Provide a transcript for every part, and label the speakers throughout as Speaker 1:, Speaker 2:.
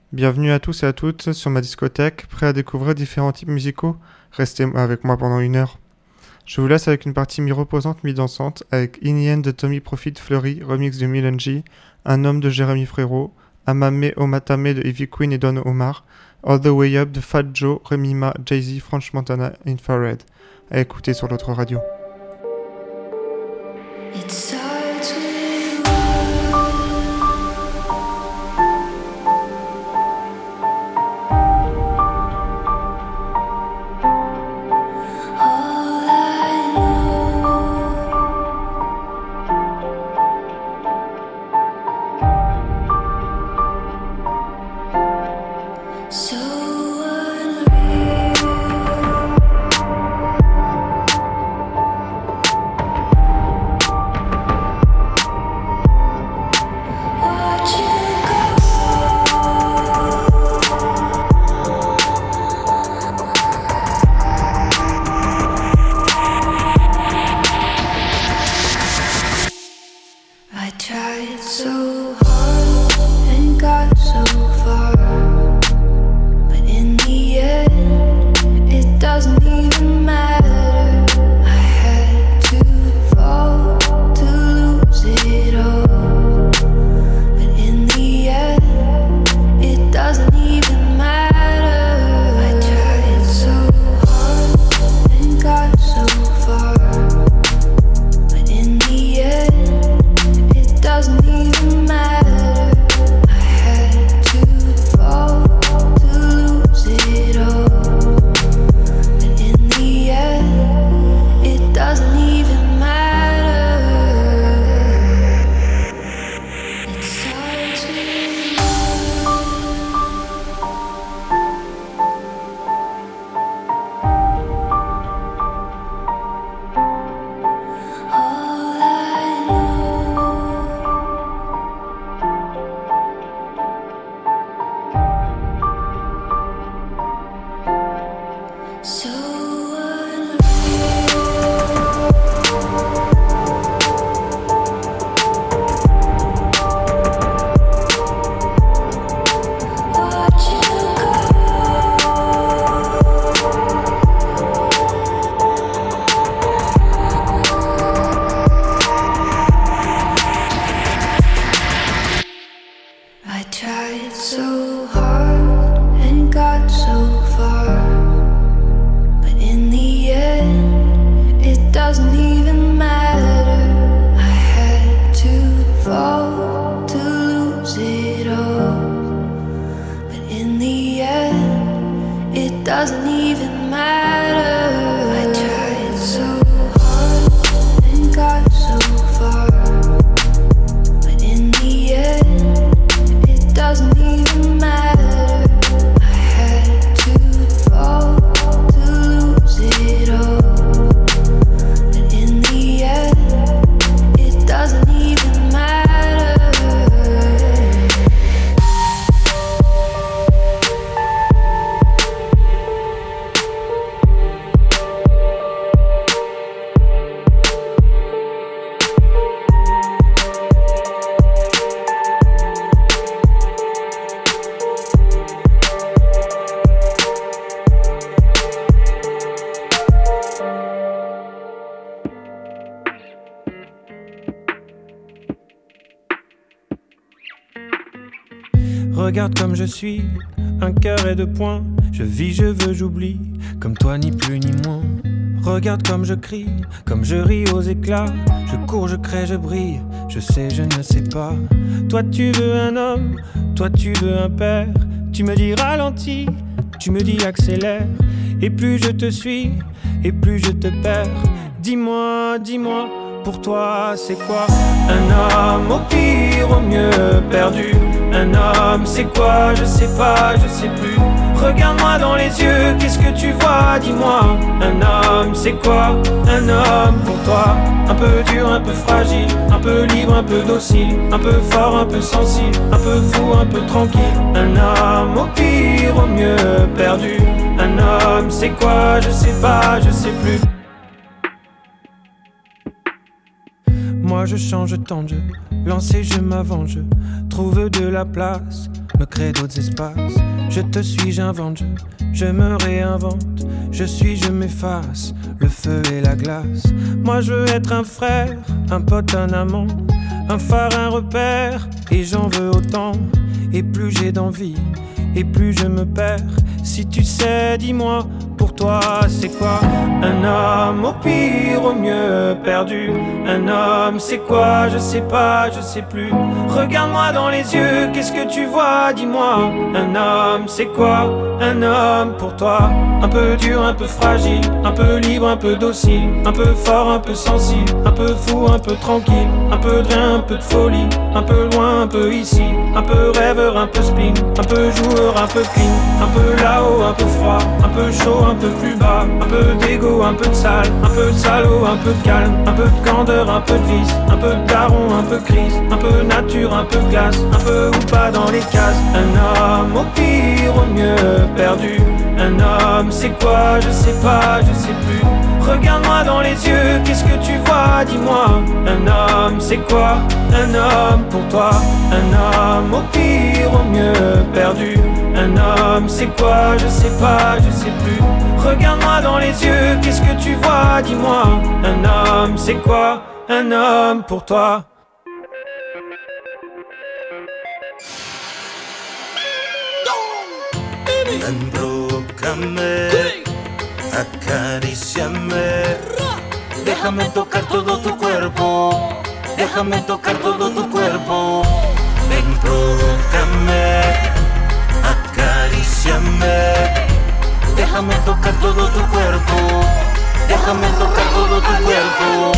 Speaker 1: Bienvenue à tous et à toutes sur ma discothèque, prêts à découvrir différents types musicaux. Restez avec moi pendant 1 heure. Je vous laisse avec une partie mi-reposante, mi-dansante, avec In the End de Tommy Profit Fleury, remix de Milanji, Un homme de Jérémy Frérot, Amame Omatame de Ivy Queen et Don Omar, All the Way Up de Fat Joe, Remima, Jay-Z, French Montana, Infrared. À écouter sur l'autre radio.
Speaker 2: Regarde comme je suis, un cœur et 2 points. Je vis, je veux, j'oublie, comme toi ni plus ni moins. Regarde comme je crie, comme je ris aux éclats. Je cours, je crée, je brille, je sais, je ne sais pas. Toi tu veux un homme, toi tu veux un père. Tu me dis ralentis, tu me dis accélère. Et plus je te suis, et plus je te perds. Dis-moi, dis-moi, pour toi c'est quoi un homme, au pire, au mieux perdu? Un homme, c'est quoi? Je sais pas, je sais plus. Regarde-moi dans les yeux, qu'est-ce que tu vois? Dis-moi, un homme, c'est quoi? Un homme pour toi, un peu dur, un peu fragile, un peu libre, un peu docile, un peu fort, un peu sensible, un peu fou, un peu tranquille. Un homme, au pire, au mieux perdu. Un homme, c'est quoi? Je sais pas, je sais plus. Moi je change tant de jeu, lancé, je m'avance, je trouve de la place, me crée d'autres espaces. Je te suis, j'invente, je me réinvente. Je suis, je m'efface, le feu et la glace. Moi je veux être un frère, un pote, un amant, un phare, un repère, et j'en veux autant. Et plus j'ai d'envie, et plus je me perds. Si tu sais, dis-moi, pour toi c'est quoi un homme? Au pire, au mieux perdu. Un homme c'est quoi? Je sais pas, je sais plus. Regarde-moi dans les yeux, qu'est-ce que tu vois? Dis-moi, un homme c'est quoi un homme pour toi? Un peu dur, un peu fragile, un peu libre, un peu docile, un peu fort, un peu sensible, un peu fou, un peu tranquille, un peu de rien, un peu de folie, un peu loin, un peu ici, un peu rêveur, un peu spleen, un peu joueur, un peu clean, un peu là-haut, un peu froid, un peu chaud, un peu plus bas, un peu d'égo, un peu de sale, un peu de salaud, un peu de calme, un peu de candeur, un peu de vice, un peu de daron, un peu crise, un peu nature, un peu glace, un peu ou pas dans les cases. Un homme au pire, au mieux perdu. Un homme c'est quoi? Je sais pas, je sais plus. Regarde-moi dans les yeux, qu'est-ce que tu vois? Dis-moi, un homme c'est quoi un homme pour toi? Un homme au pire, au mieux perdu. Un homme c'est quoi? Je sais pas, je sais plus. Regarde-moi dans les yeux, qu'est-ce que tu vois? Dis-moi, un homme c'est quoi un homme pour toi?
Speaker 3: Embrócame, acaríciame, déjame tocar todo tu cuerpo, déjame tocar todo tu cuerpo. Embrócame, acaríciame, déjame tocar todo tu cuerpo, déjame tocar todo tu cuerpo.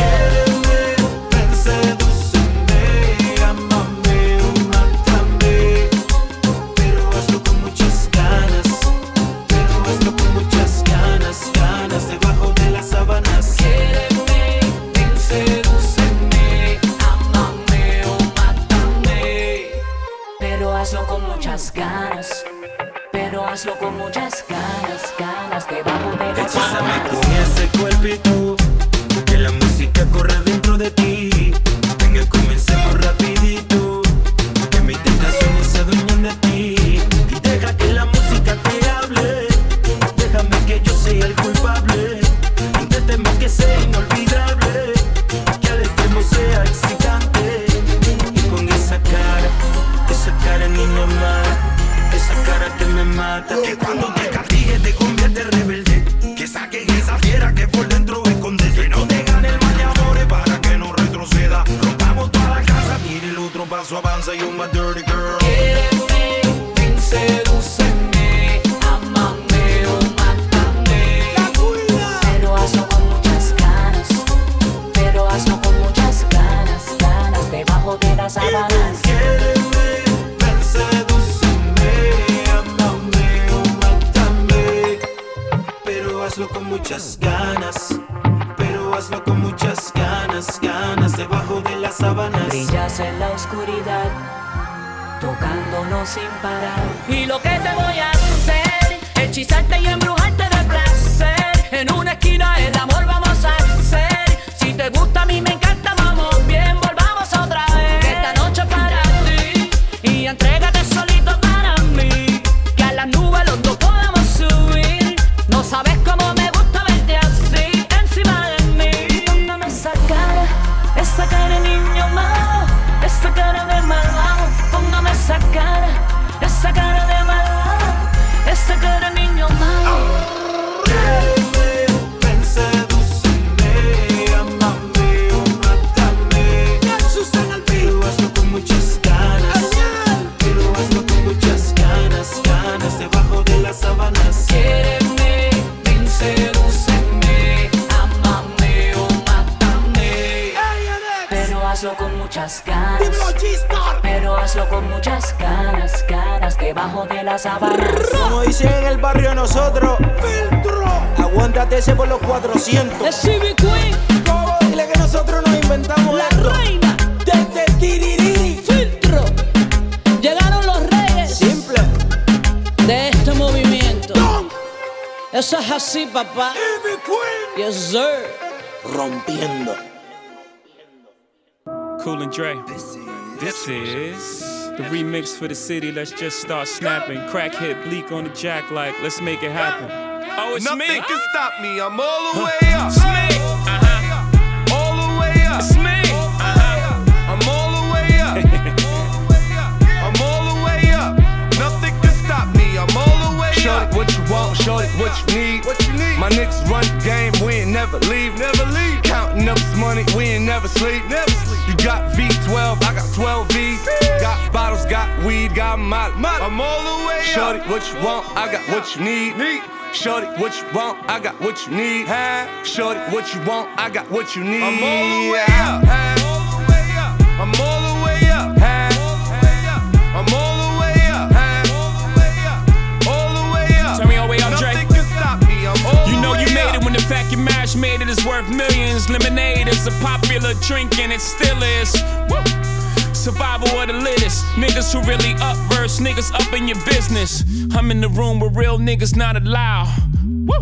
Speaker 4: Hazlo con muchas ganas, ganas debajo de las
Speaker 3: Hechízame
Speaker 4: sábanas.
Speaker 3: con ese cuerpito, que la música corre dentro de ti. Venga, comencemos rapidito, que mis tentaciones se adueñen de ti. Y deja que la música te hable, déjame que yo sea el culpable. Inténteme que sea inolvidable, que al extremo sea excitante. Y con esa cara niña mala, esa cara que me mata.
Speaker 5: Que cuando te castigue te convierte en rebelde. Que saquen esa fiera que por dentro escondes. Que no te gane el mal de amores para que no retroceda. Rompamos toda la casa, tire el otro paso, avanza. You're my dirty girl.
Speaker 4: Quiéreme, ven, sedúceme, ámame o mátame. Pero hazlo con muchas ganas, pero hazlo con muchas ganas, ganas debajo de las sábanas.
Speaker 3: Hazlo con muchas ganas, pero hazlo con muchas ganas, ganas debajo de las sábanas.
Speaker 4: Brillas en la oscuridad, tocándonos sin parar. Y lo que te voy a hacer, hechizarte y embrujarte de placer. En una esquina el amor vamos a hacer. Si te gusta a mí me encanta, vamos bien, volvamos otra vez. Que esta noche para ti, y entrégate solito para mí. Que a las nubes los dos podamos subir. No sabes cómo me gusta verte así, encima de mí. Póngame esa cara de niño malo, esa cara de malvado. Póngame esa cara de malvado, esa cara de niño malo.
Speaker 3: Ven, sedúceme, amame o mátame. Pero hazlo con muchas ganas, pero hazlo con muchas ganas, ganas debajo de las sábanas.
Speaker 4: Sedúceme, ámame o mátame. Pero hazlo con muchas ganas, pero hazlo con muchas ganas, ganas debajo de las sábanas.
Speaker 6: Como dicen en el barrio nosotros, filtro, aguántate ese por los 400.
Speaker 4: The CB Queen,
Speaker 6: Dile que nosotros nos inventamos
Speaker 4: la
Speaker 6: esto.
Speaker 4: reina,
Speaker 6: Desde Tiririri.
Speaker 4: filtro. Llegaron los reyes
Speaker 6: Simple.
Speaker 4: de este movimiento. Eso es así, papá. Yes, sir.
Speaker 6: Rompiendo.
Speaker 2: Cool and Dre. This is the remix for the city. Let's just start snapping. Crackhead Bleak on the jack like, let's make it happen. Oh, it's
Speaker 5: Nothing
Speaker 2: me.
Speaker 5: Nothing can stop me. I'm all the way up.
Speaker 2: It's me.
Speaker 5: All the way up.
Speaker 2: It's me.
Speaker 5: I'm all the way up. I'm all the way up. Nothing can stop me. I'm all the way up.
Speaker 7: Shorty, what you want? Shorty, what you need?
Speaker 5: What you need?
Speaker 7: My niggas run the game. We ain't never leave.
Speaker 5: Never leave.
Speaker 7: Counting up this money. We ain't never sleep.
Speaker 5: Never sleep.
Speaker 7: You got V12. I got 12 V's. Got bottles. Got weed. Got molly.
Speaker 5: I'm all the way up.
Speaker 7: Shorty, what you want? I got what you need. Shorty, what you want? I got what you need. Shorty, what you want? I got what you need.
Speaker 5: I'm all the way up. I'm all the way up. I'm all the way up. All the way up.
Speaker 2: Turn me all the way up, Dre.
Speaker 5: Nothing can stop me. I'm all
Speaker 2: You know
Speaker 5: the way
Speaker 2: you made
Speaker 5: up.
Speaker 2: it when the fact you mashed made it is worth millions. Lemonade is a popular drink and it still is. Woo! Survival of the littest. Niggas who really up verse, niggas up in your business. I'm in the room where real niggas not allowed. Woo!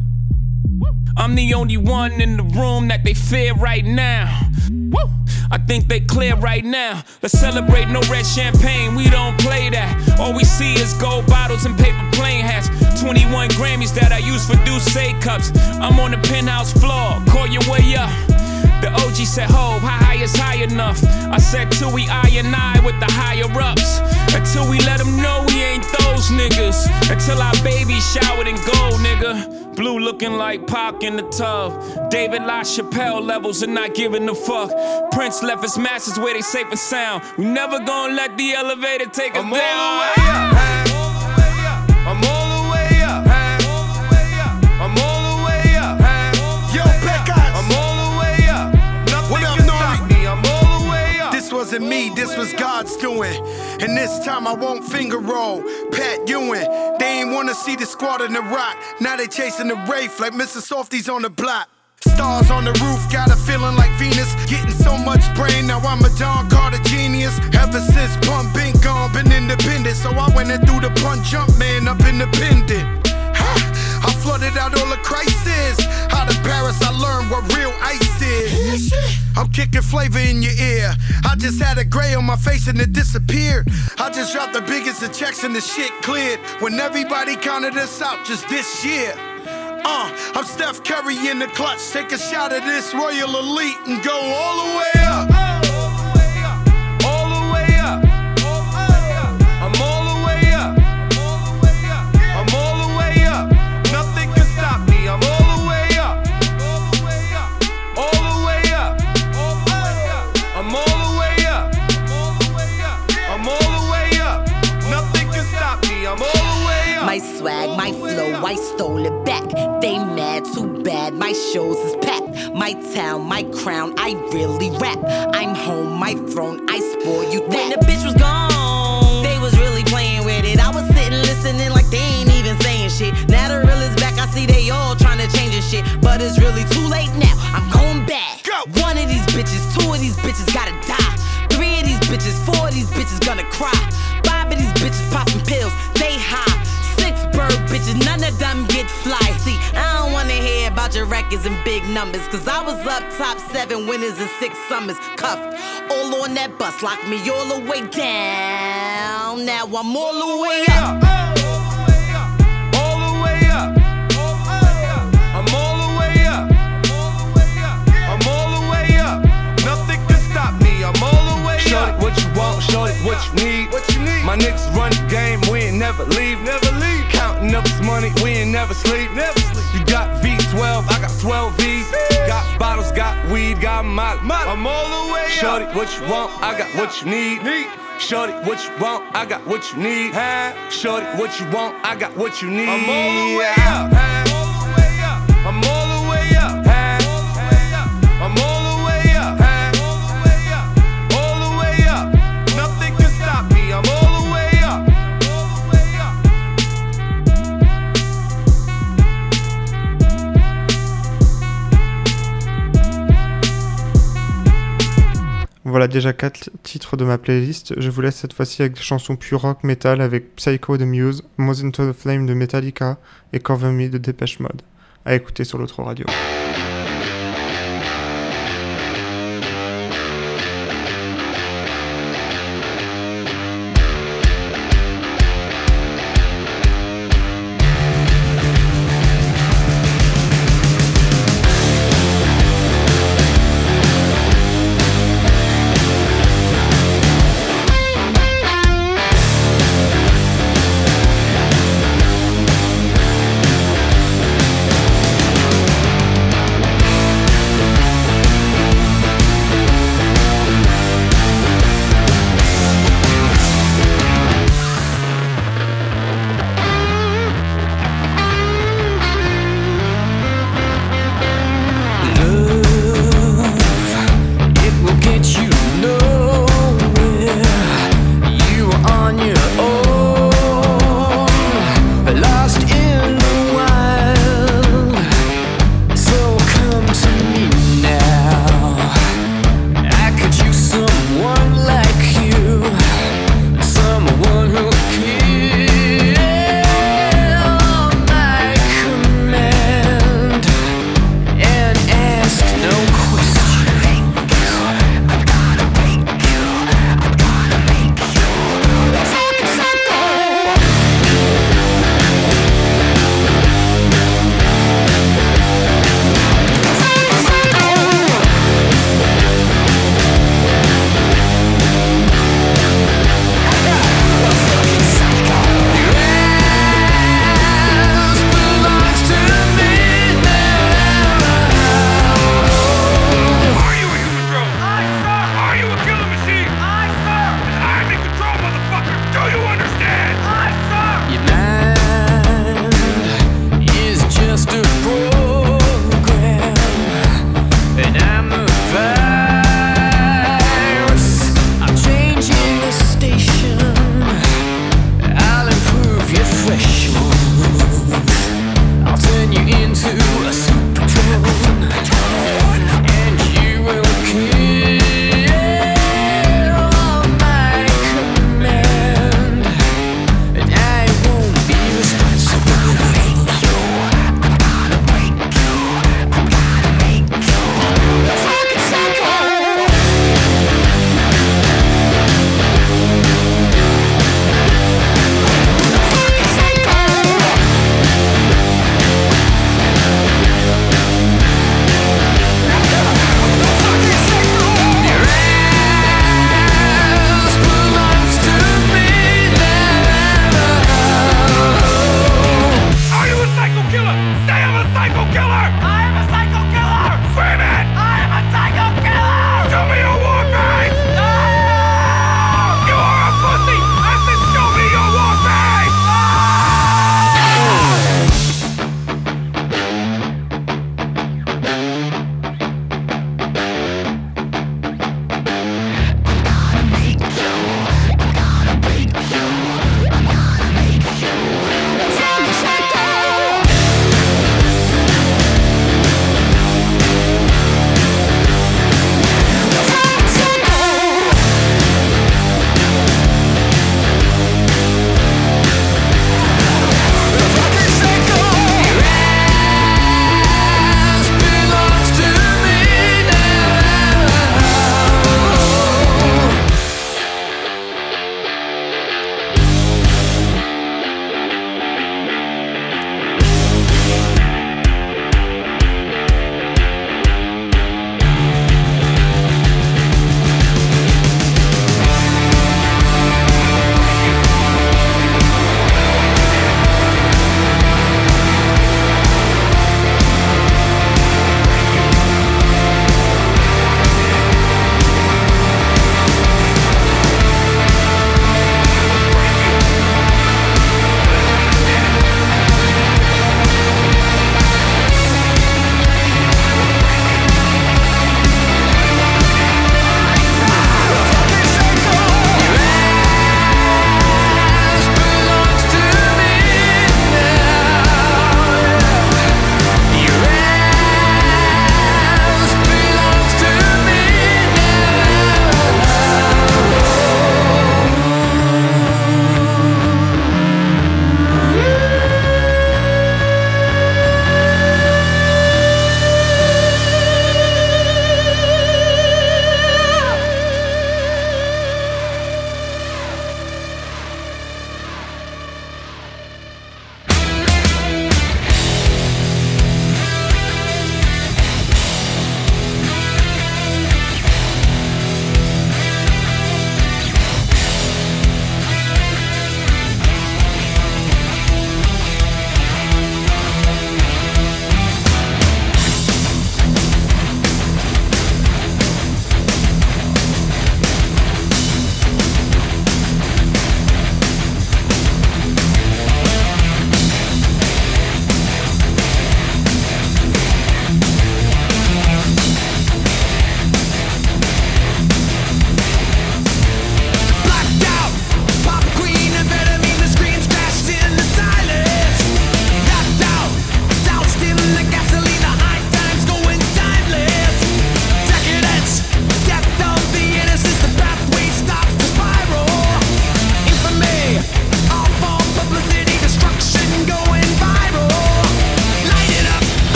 Speaker 2: I'm the only one in the room that they fear right now. Woo! I think they clear right now. Let's celebrate, no red champagne, we don't play that. All we see is gold bottles and paper plane hats. 21 Grammys that I use for Douce cups. I'm on the penthouse floor, call your way up. The OG said, ho, how high is high enough? I said, till we I with the higher ups. Until we let them know we ain't those niggas. Until our baby showered in gold, nigga. Blue looking like Pac in the tub. David LaChapelle levels and not giving a fuck. Prince left his masters where they safe and sound. We never gonna let the elevator take us down.
Speaker 5: I'm all the way up. I'm all the way up. I'm all the way up.
Speaker 8: Yo, Pecos.
Speaker 5: I'm all the way up. Nothing can stop me. I'm all the way up.
Speaker 8: This wasn't me, this was God's doing. And this time I won't finger roll. Pat Ewing, they ain't wanna see the squad in the rock. Now they chasing the Wraith like Mr. Softies on the block. Stars on the roof, got a feeling like Venus. Getting so much brain, now I'm a Don Carter genius. Ever since Pump been gone, been independent. So I went and threw the punch jump man up independent. I flooded out all the crisis. Out of Paris, I learned what real ice is. I'm kicking flavor in your ear. I just had a gray on my face and it disappeared. I just dropped the biggest of checks and the shit cleared. When everybody counted us out just this year. I'm Steph Curry in the clutch. Take a shot of this Royal Elite and go all the way up.
Speaker 5: All the way up. I'm all the way up. I'm all the way up. Nothing can stop me. I'm all the way up. All the way up. I'm all the way up. I'm all the way up. Nothing can stop me. I'm all the way up.
Speaker 9: My swag, my flow, I stole it back. They mad, too bad, my shows is packed. My town, my crown, I really rap. I'm home, my throne, I spoil you that. When the bitch was gone, they was really playing with it. I was sitting listening like they ain't even saying shit. Now the real is back, I see they all trying to change this shit. But it's really too late now, I'm going back.
Speaker 8: Go.
Speaker 9: One of these bitches, two of these bitches gotta die. Three of these bitches, four of these bitches gonna cry. Five of these bitches popping pills, they high. Bird bitches, none of them get fly. See, I don't wanna hear about your records and big numbers. Cause I was up top 7 winters and 6 summers. Cuffed, all on that bus, locked me all the way down. Now I'm all the way up.
Speaker 5: All the way up. I'm all the way up. I'm all the way up. Nothing can stop me. I'm all the way up.
Speaker 7: Shorty, what you want? Shorty, what you need?
Speaker 5: What you need?
Speaker 7: My niggas run the game. We ain't never leave.
Speaker 5: Never leave.
Speaker 7: Counting up this money. We ain't never sleep.
Speaker 5: Never sleep.
Speaker 7: You got V12. I got 12 V's. Got bottles. Got weed. Got molly.
Speaker 5: I'm all the way up.
Speaker 7: Shorty, what you want? I got what you need. Shorty, what you want? I got what you need. Shorty, what you want? I got what you need.
Speaker 5: I'm all the way up. I'm all the way up. I'm all the way up. All the way up. Nothing can stop me. I'm all the way up.
Speaker 1: Voilà déjà 4 titres de ma playlist. Je vous laisse cette fois-ci avec des chansons pure rock metal avec Psycho de Muse, Moth Into the Flame de Metallica et Cover Me de Depeche Mode. À écouter sur l'autre radio.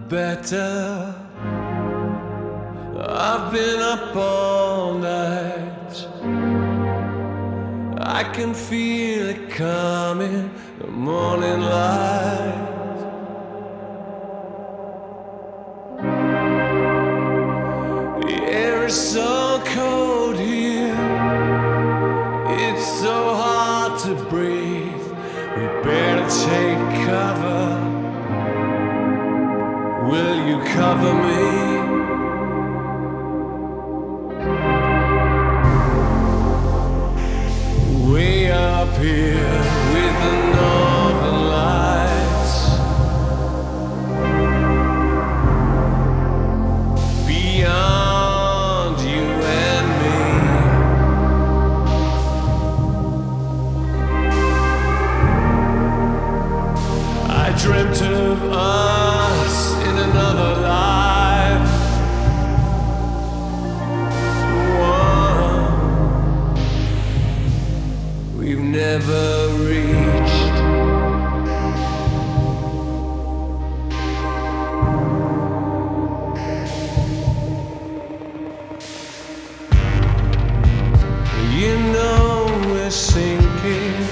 Speaker 10: better. I've been up all night. I can feel it coming, the morning light. The air is so cold here, it's so hard to breathe. We better take cover. Will you cover me? Way up here with the northern lights, beyond you and me. I dreamt of us in another life. One we've never reached. You know we're sinking.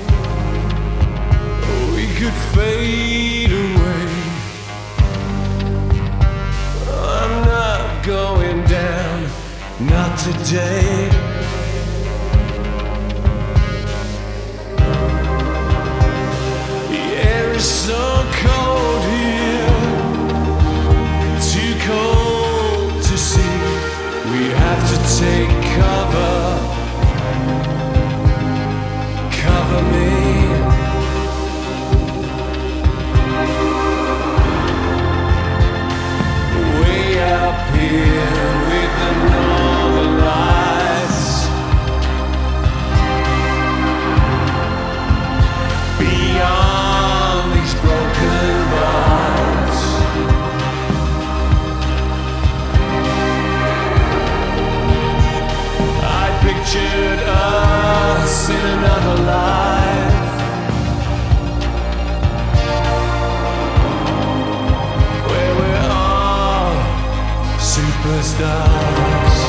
Speaker 10: We could fade away. I'm not going down, not today. The air is so cold here, too cold to see. We have to take cover. Cover me. Way up here with the northern lights, beyond these broken bars. I pictured us in another life, where we're all superstars.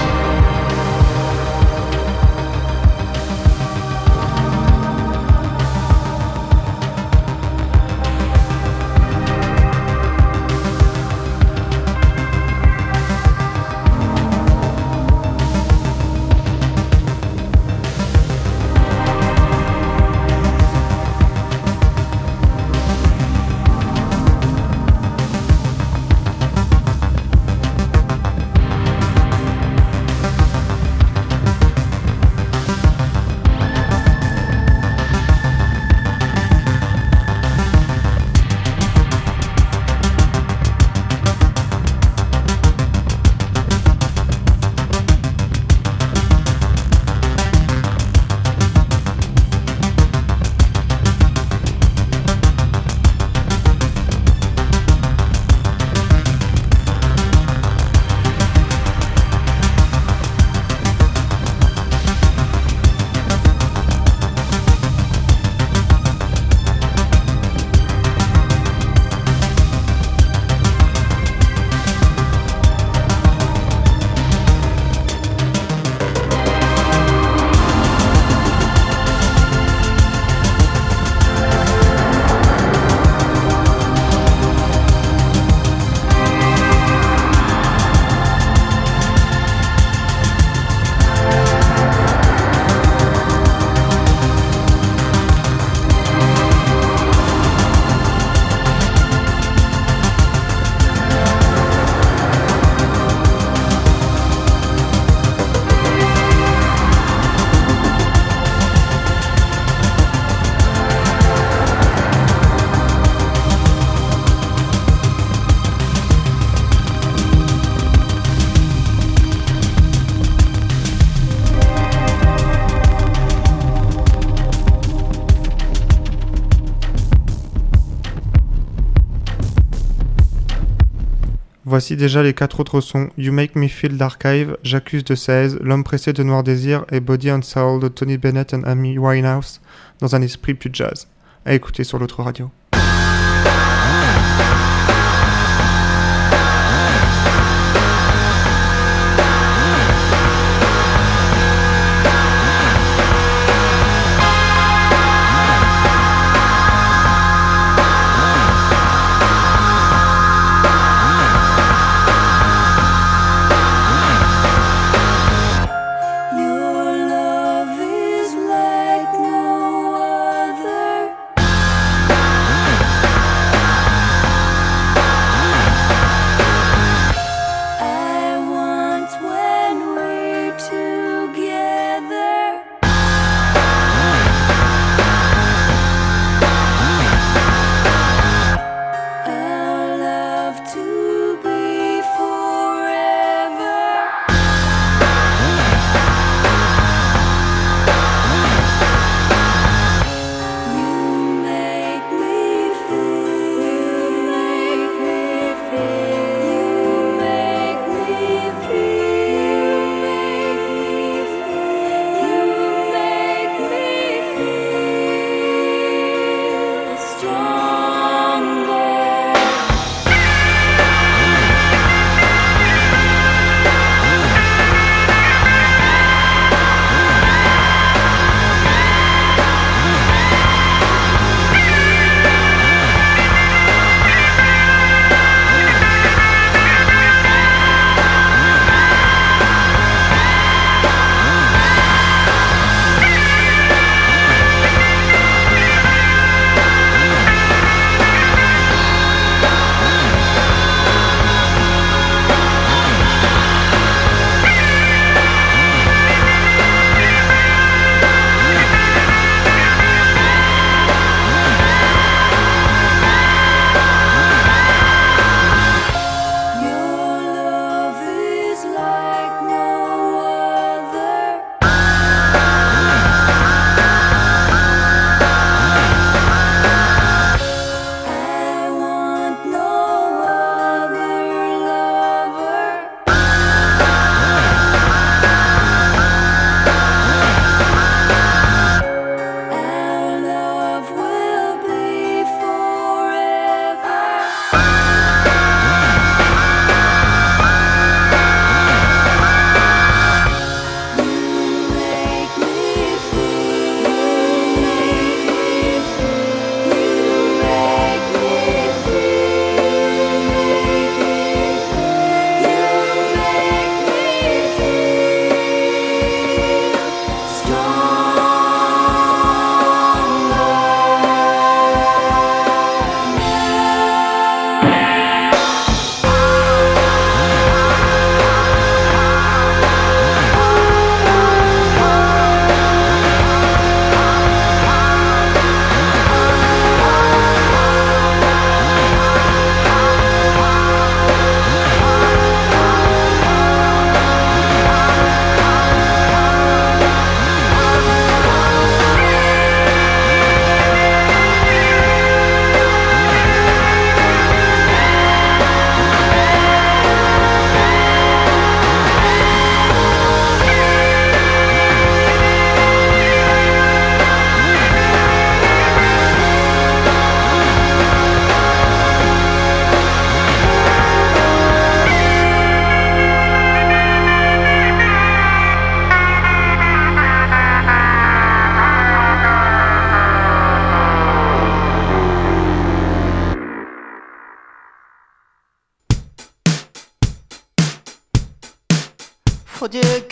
Speaker 1: Voici déjà les 4 autres sons: You Make Me Feel d'Archive, J'accuse de 16, L'homme pressé de Noir Désir et Body and Soul de Tony Bennett et Amy Winehouse, dans un esprit plus jazz. À écouter sur l'autre radio.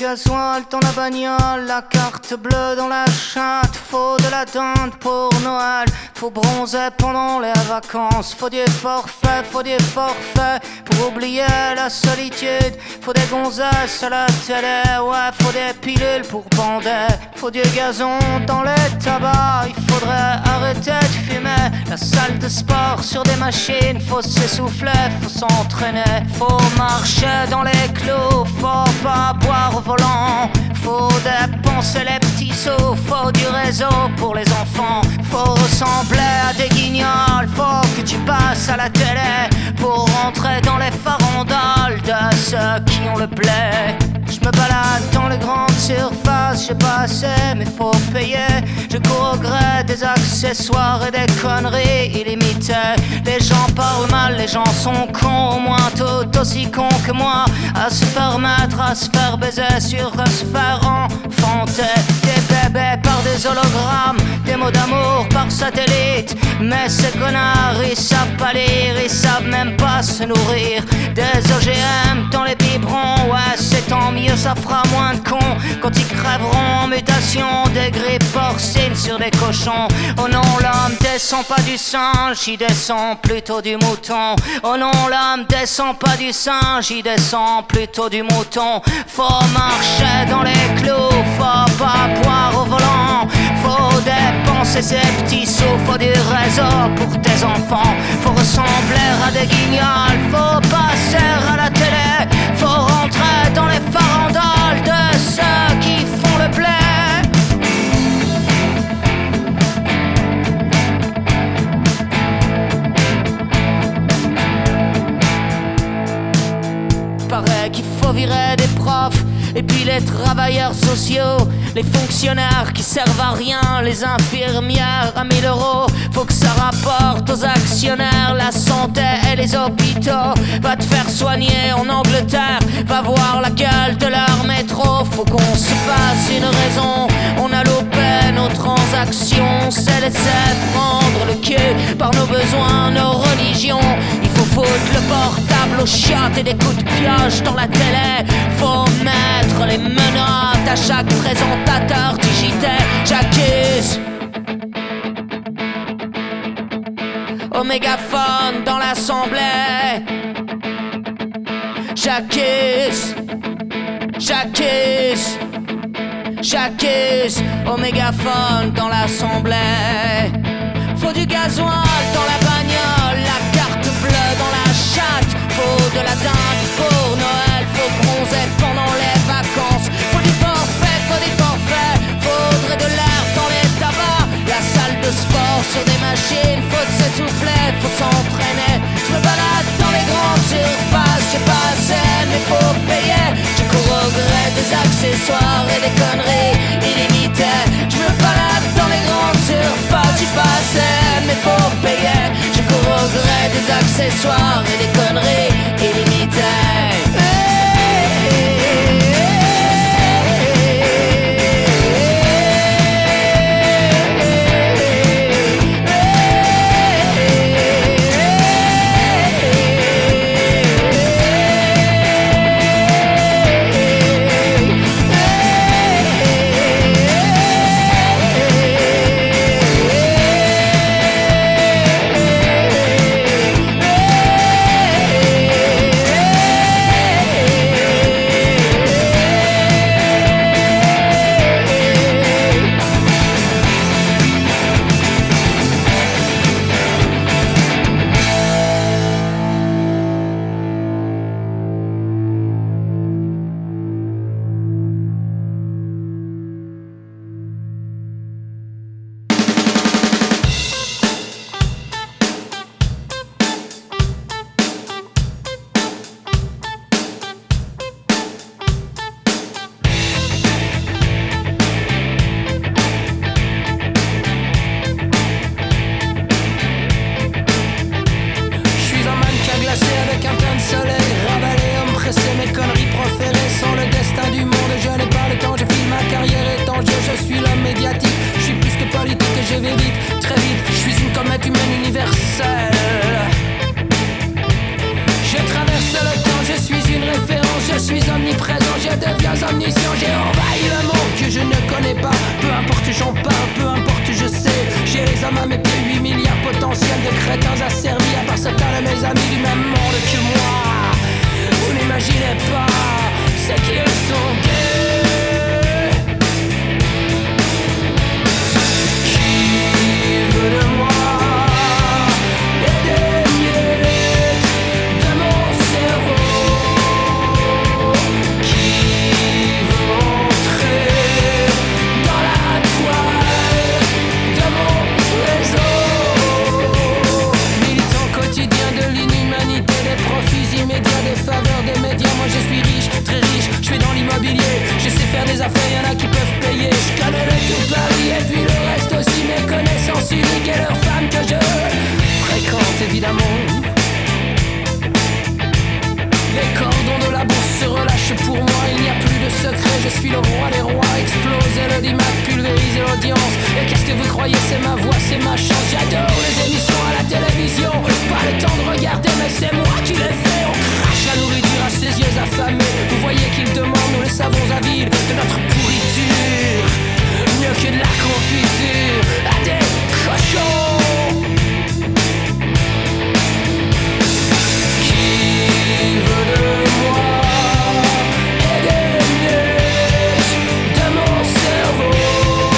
Speaker 11: gasoil dans la bagnole, la carte bleue dans la chatte. Faut de la dinde pour Noël, faut bronzer pendant les vacances. Faut des forfaits pour oublier la solitude. Faut des gonzesses à la télé, ouais, faut des pilules pour bander. Faut du gazon dans les tabacs, il faudrait arrêter de fumer. La salle de sport sur des machines, faut s'essouffler, faut s'entraîner. Faut marcher dans les clous, faut pas boire au volant. Faut dépenser les petits sous, faut du réseau pour les enfants. Faut ressembler à des guignols, faut que tu passes à la télé pour rentrer dans les farandoles de ceux qui ont le blé. Je me balade dans les grandes surfaces, j'ai pas assez mais faut payer. Je cours au gré des accessoires et des conneries illimitées. Les gens parlent mal, les gens sont cons, au moins tout aussi cons que moi. À se faire mettre, à se faire baiser, sur à se faire enfanter. Des bébés par des hologrammes, des mots d'amour par satellite. Mais ces connards, ils savent pas lire, ils savent même pas se nourrir. Des OGM dans les biberons, ouais c'est tant mieux, ça fera moins de cons quand ils crèveront en mutation. Des grippes porcines sur des cochons. Oh non, l'homme descend pas du singe, il descend plutôt du mouton. Oh non, l'homme descend pas du singe, il descend plutôt du mouton. Faut marcher dans les clous, faut pas boire au volant. Faut dépenser ses petits sous, faut du réseau pour tes enfants. Faut ressembler à des guignols, faut passer à la télé. Faut rentrer dans les farandoles de ceux qui font le blé. Paraît qu'il faut virer des profs et puis les travailleurs sociaux, les fonctionnaires qui servent à rien, les infirmières à 1000 €. Faut que ça rapporte aux actionnaires la santé et les hôpitaux. Va te faire soigner en Angleterre, va voir la gueule de leur métro. Faut qu'on se fasse une raison, on a loupé nos transactions. C'est laisser prendre le cul par nos besoins, nos religions. Il faut foutre le portable aux chiottes et des coups de pioche dans la télé. Faut mettre les menottes à chaque présentateur du JT. J'accuse au mégaphone dans l'assemblée. J'accuse au mégaphone dans l'assemblée. Faut du gasoil dans la bagnole, la carte bleue dans la chatte. Faut de la dinde pour Noël, faut bronzer pendant les vacances. Faut du forfait, faudrait de l'air dans les tabacs. La salle de sport sur des machines, faut s'essouffler, faut s'entraîner. Je me balade dans les grandes surfaces, j'ai pas assez mais faut payer. Je cours au gré des accessoires et des conneries illimitées. Je me balade dans les grandes surfaces, j'ai pas assez mais faut payer. Je cours au gré des accessoires et des conneries illimitées.
Speaker 2: somme à mes plus 8 milliards potentiels de crétins asservis à part certains de mes amis du même monde que moi. Vous n'imaginez pas ce qu'ils sont gays. Qui veut de moi et des miettes de mon cerveau? Qui veut entrer dans la toile de mon réseau? Militant quotidien de l'inhumanité, des profits immédiats, des faveurs des médias. Moi je suis riche, très riche, je fais dans l'immobilier. Je sais faire des affaires, y'en a qui peuvent payer. Je connais le tout Paris et puis le reste aussi. Mes connaissances uniques et leurs femmes que je fréquente évidemment. Les cordons de la bourse se relâchent pour moi, il n'y a plus de secret, je suis le roi des rois. Exploser l'audimat, pulvériser l'audience. Et qu'est-ce que vous croyez, c'est ma voix, c'est ma chance. J'adore les émissions à la télévision. Pas le temps de regarder, mais c'est moi qui les fais. On crache la nourriture à ses yeux affamés. Vous voyez qu'ils demandent, nous les savons avides de notre pourriture. Mieux que de la confiture à des cochons. Qui veut de moi et des miettes de mon cerveau?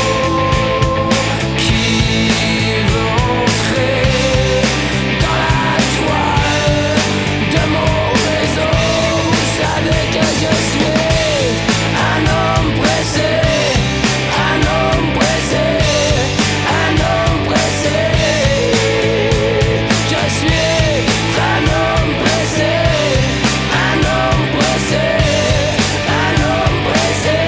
Speaker 2: Qui veut entrer dans la toile de mon réseau? Vous savez que je suis un homme pressé, un homme pressé, un homme pressé. Je suis un homme pressé, un homme pressé, un homme pressé.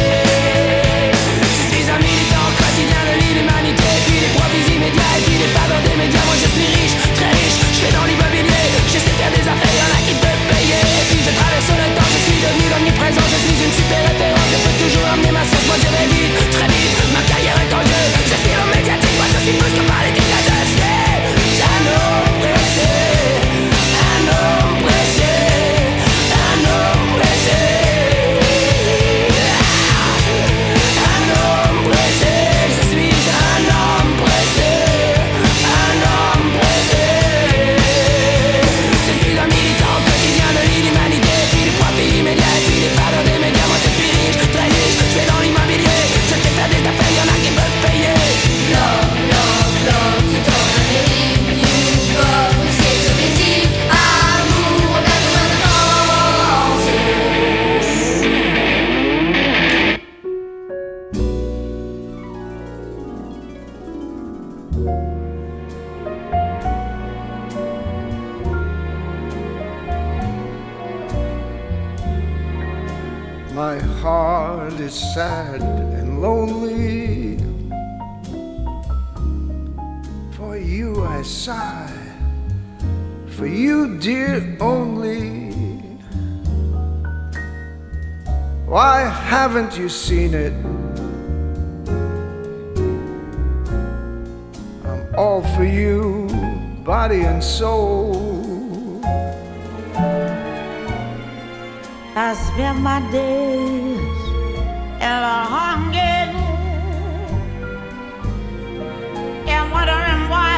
Speaker 2: Je suis un militant quotidien de l'inhumanité, puis des profits immédiats et puis des faveurs des médias. Moi je suis riche, très riche, je fais dans l'immobilier. Je sais faire des affaires, y'en a qui peuvent payer. Et puis je traverse le temps, je suis devenu omniprésent. Je suis une super référence, je peux toujours amener ma sauce. Moi je vais vite, très vite, ma carrière est en jeu. Je suis l'homme médiatique, moi je suis plus que politique. Je suis un homme pressé, un homme pressé, un homme pressé. Un homme pressé, je suis un homme pressé, un homme pressé. Je suis un militant quotidien de l'inhumanité, puis des profits immédiats et puis des faveurs des médias. Moi je suis riche, très riche, je fais dans l'immobilier. Je sais faire des affaires, y'en a qui peuvent payer. Love, love, love, qui donne un dérive. Love, c'est ce baiser. Amour, regarde maintenant.
Speaker 12: My heart is sad and lonely. For you I sigh, for you, dear, only. Why haven't you seen it? I'm all for you, body and soul.
Speaker 13: I spend my days in a hunger and wondering why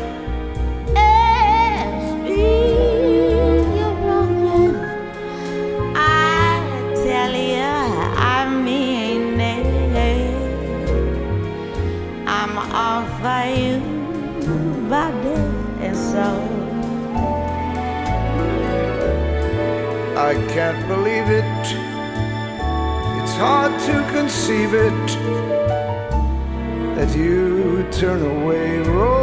Speaker 13: it's me you're wronging. I tell you, I mean it. I'm all for you, body and soul.
Speaker 12: I can't believe it. It's hard to conceive it that you turn away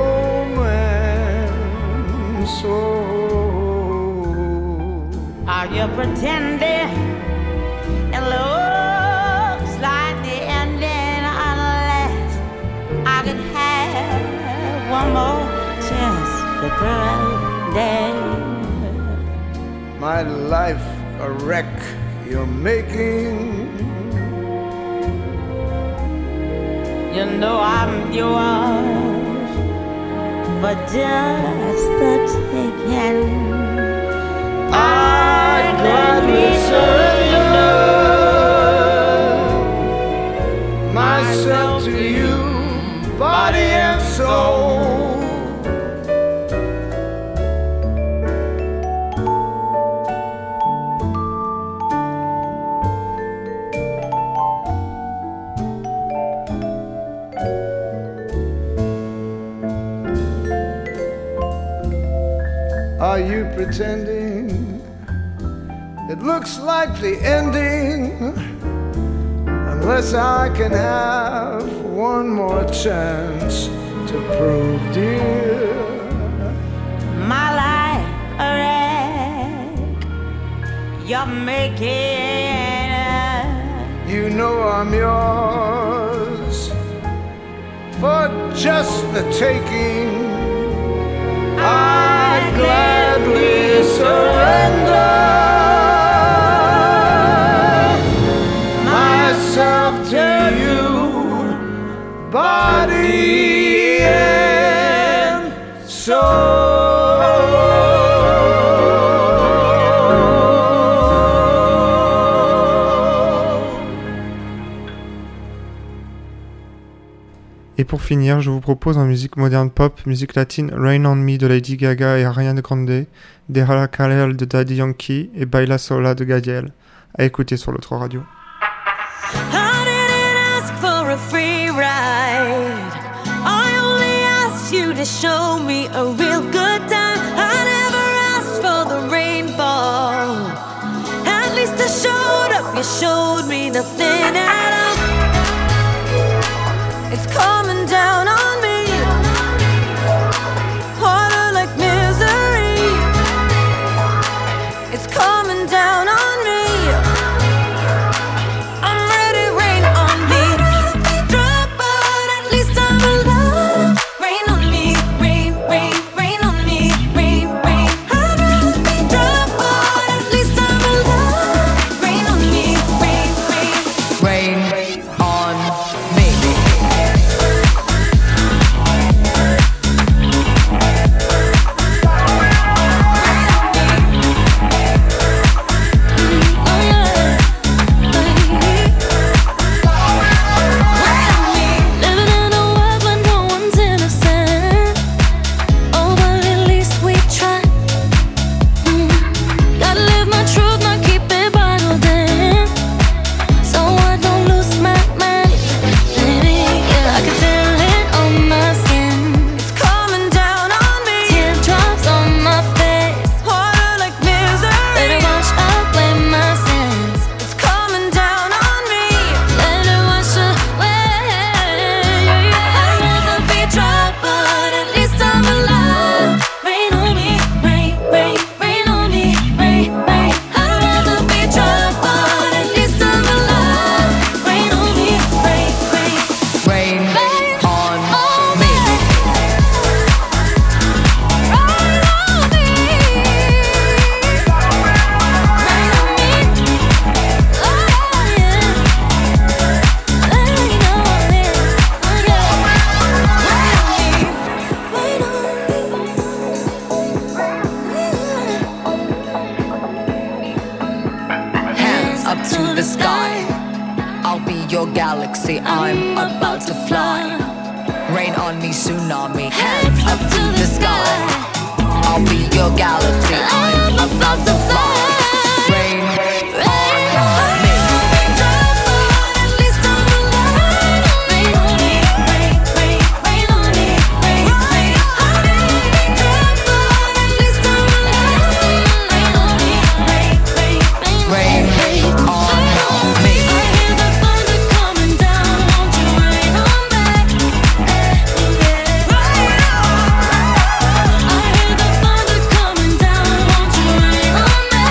Speaker 12: romance. Oh.
Speaker 13: Are you pretending? It looks like the ending unless I could have one more chance to pretend.
Speaker 12: My life a wreck you're making.
Speaker 13: You know I'm yours for just the taking.
Speaker 12: I'd gladly surrender myself to you, body and soul. soul. Are you pretending? It looks like the ending. Unless I can have one more chance to prove, dear,
Speaker 13: my life a wreck. You're making it.
Speaker 12: You know I'm yours for just the taking. I'd gladly surrender myself to you, body and soul.
Speaker 1: Et pour finir, je vous propose en musique moderne pop, musique latine, Rain on Me de Lady Gaga et Ariana Grande, Déjala Caer de Daddy Yankee et Baila Sola de Gadiel. À écouter sur l'autre radio.
Speaker 14: I didn't ask for a free ride. I only asked you to show me a real good time. I never asked for the rainfall. At least I showed up, you showed me nothing at all. It's coming down on me, harder like misery. It's coming down on me. I'm ready, rain on me. Drop out, at least I'm alive. Rain on me, rain, rain, rain on me, rain, rain. I'd rather be drop out, at least I'm alive. Rain on me, rain, rain,
Speaker 9: rain on me.
Speaker 14: rain on me.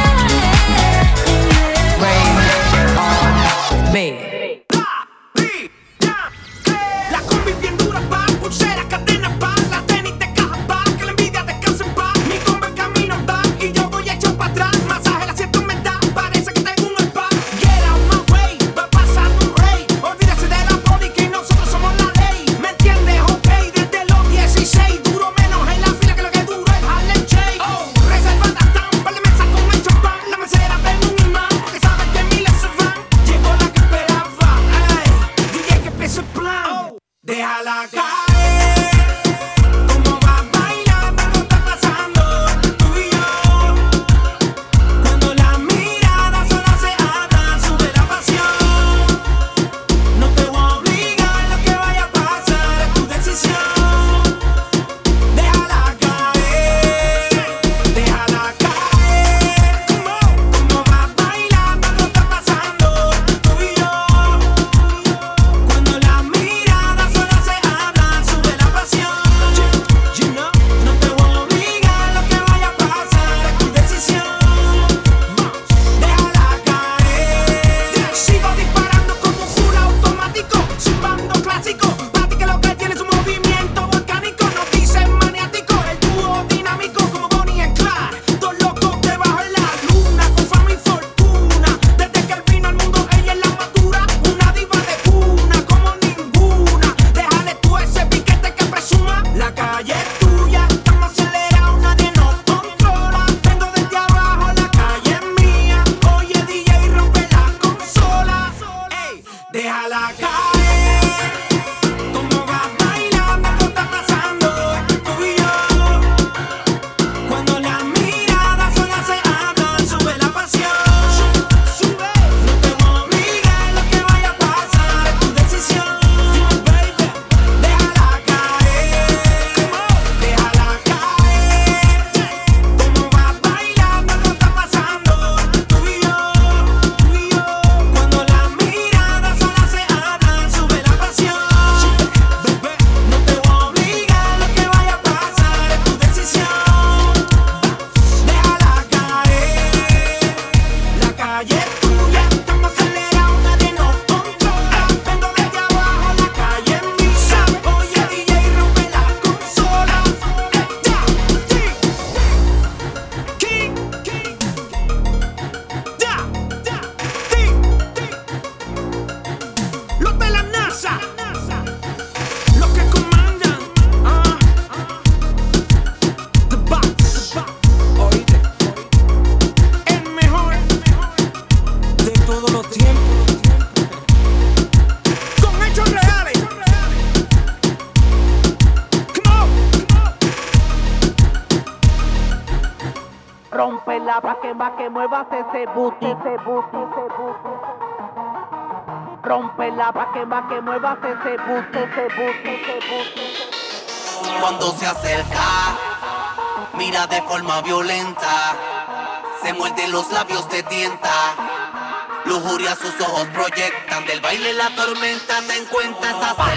Speaker 15: Rómpela pa' que muevas ese booty, ese booty, ese booty. Rómpela pa' que muevas ese booty, ese booty, ese booty.
Speaker 16: Cuando se acerca, mira de forma violenta, se muerde los labios, te tienta. Lujuria sus ojos proyectan, del baile la tormenta, te encuentras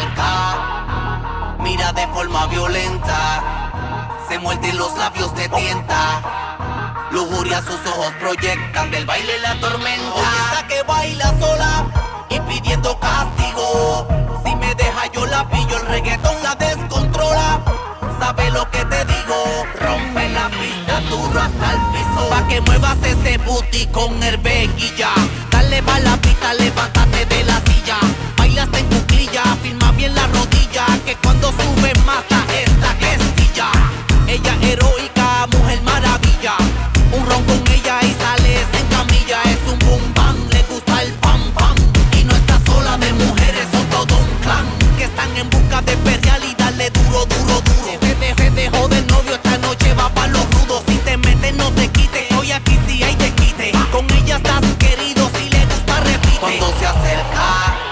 Speaker 16: acerca. Mira de forma violenta, se muerde los labios, te tienta. Lujuria sus ojos proyectan, del baile la tormenta. Hoy está que baila sola y pidiendo castigo. Si me deja yo la pillo, el reggaetón la descontrola. ¿Sabe lo que te digo? Rompe la pista duro hasta el piso, pa' que muevas ese booty con herbeguilla. Dale pa' la pista, levántate de la silla. Bailaste en cuclilla, firma bien la rodilla, que cuando sube mata esta estilla. Ella heroica, mujer maravilla. Un ron con ella y sales en camilla. Es un boom bang, le gusta el pam pam. Y no está sola de mujeres, son todo un clan que están en busca de perrear y darle duro, duro, duro. Se dejó del novio, esta noche va pa' los rudos. Si te metes no te quites, hoy aquí sí hay te quite. Con ella estás querido, si le gusta repite. Cuando se acerca,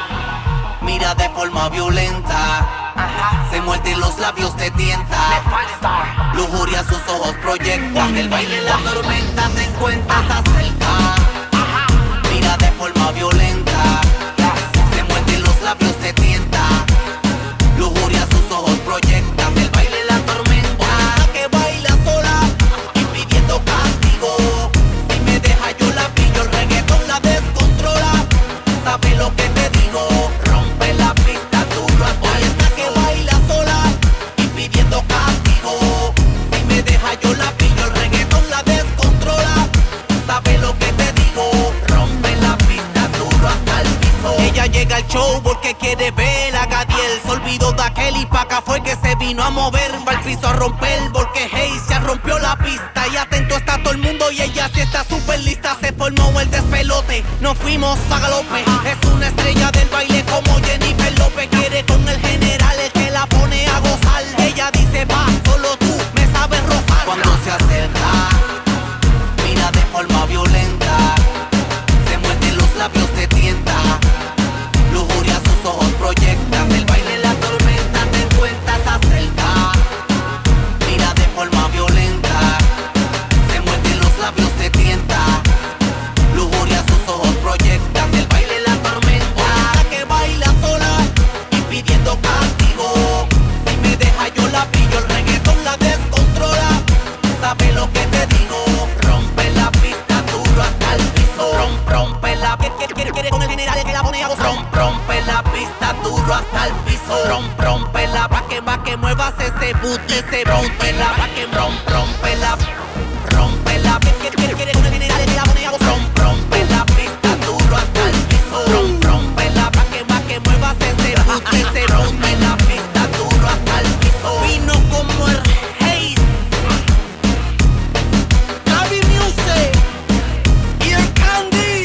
Speaker 16: mira de forma violenta, se muerde los labios, te tienta. Lujuria sus ojos proyectan, el baile la tormenta, te encuentras acerca. Mira de forma violenta, se muerde los labios, te tienta. Lujuria sus ojos proyectan, el baile la tormenta. Que baila sola y pidiendo castigo. Si me deja yo la pillo, el reggaetón la descontrola. ¿Sabe lo que te digo? Rompe la pista duro hasta esta que baila sola y pidiendo castigo. Si me deja yo la pillo, el reggaetón la descontrola. ¿Sabe lo que te digo? Rompe la pista duro hasta el piso. Ella llega al show porque quiere ver a Gadiel. Se olvidó de aquel y pa' acá fue que se vino a mover. Va al piso a romper porque hey, se rompió la pista. Y atento está todo el mundo y ella sí está súper lista. Se formó el despelote, nos fuimos a galope. Es una estrella del baile como Jennifer López. Quiere con el general, el que la pone a gozar. Ella dice va, solo tú me sabes rozar. Cuando se acerca, mira de forma violenta, se muerde los labios, te tienta. Lujuria sus ojos proyectan, del baile la tormenta, te encuentras acerca. Mira de forma violenta, se muerde los labios, te tienta. Lujuria sus ojos proyectan, del baile la tormenta. Que baila sola y pidiendo castigo. Si me deja yo la pillo, el reggaetón la descontrola. ¿Sabe lo que te digo? Rompe la pista duro hasta el piso. Rompe la quiere con el general, el que la pone a gozar. Rompe la pista duro hasta el piso. Rompe la pa' que muevas ese booty, ese rompe la pa' que rompe la quiere con el general, el que la pone a gozar. Rompe la pista duro hasta el piso. Rompe la pa' que muevas ese booty, ese rompe la pista duro hasta el piso. Vino como el Haze, Gaby Music y el Candy.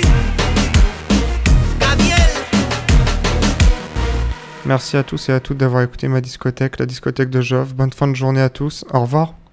Speaker 1: Merci à tous et à toutes d'avoir écouté ma discothèque, la discothèque de Jove. Bonne fin de journée à tous. Au revoir.